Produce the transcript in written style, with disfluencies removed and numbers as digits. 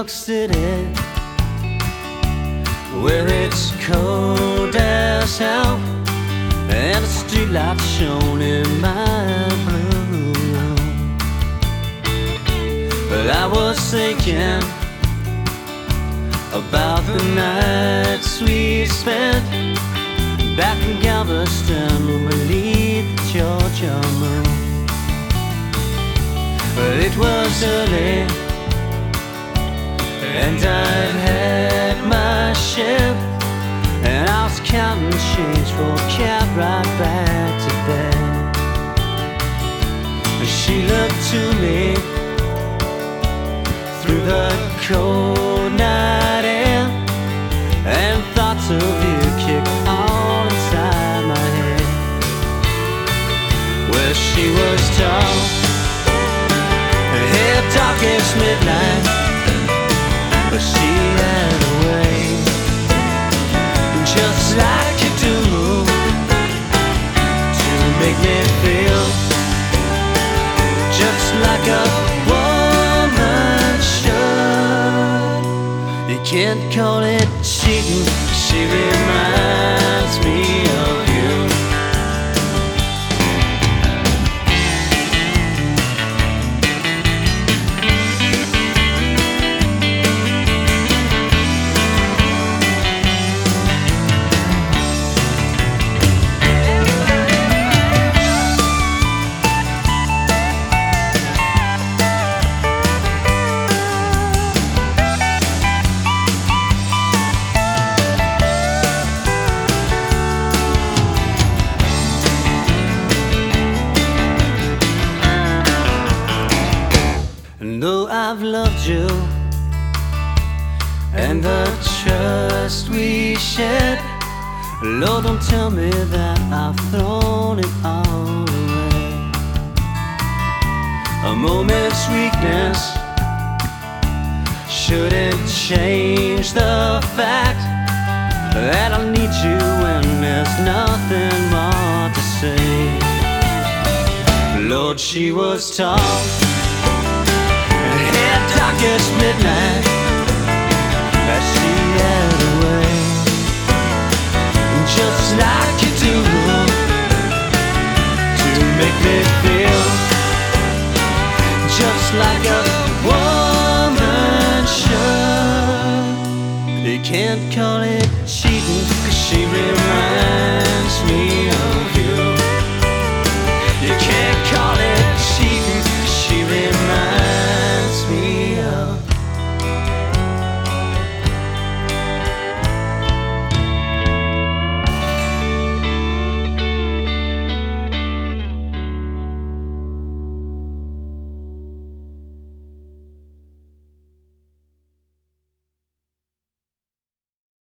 York City, where it's cold as hell, and the streetlights shone in my blue room. But I was thinking about the nights we spent back in Galveston beneath the Georgia moon. But it was early, and I'd had my share, and I was counting change for a cab right back to bed. And she looked to me through the cold night air, and thoughts of you kicked all inside my head. Well, she was tall, her hair dark as midnight, but she had a way, just like you do, to make me feel just like a woman should. You can't call it cheating, she reminds me of you. And though I've loved you, and the trust we shared, Lord, don't tell me that I've thrown it all away. A moment's weakness shouldn't change the fact that I need you when there's nothing more to say. Lord, she was tall, darkest midnight, that she had a way, just like you do, to make me feel just like a woman should. You can't call it cheating, 'cause she really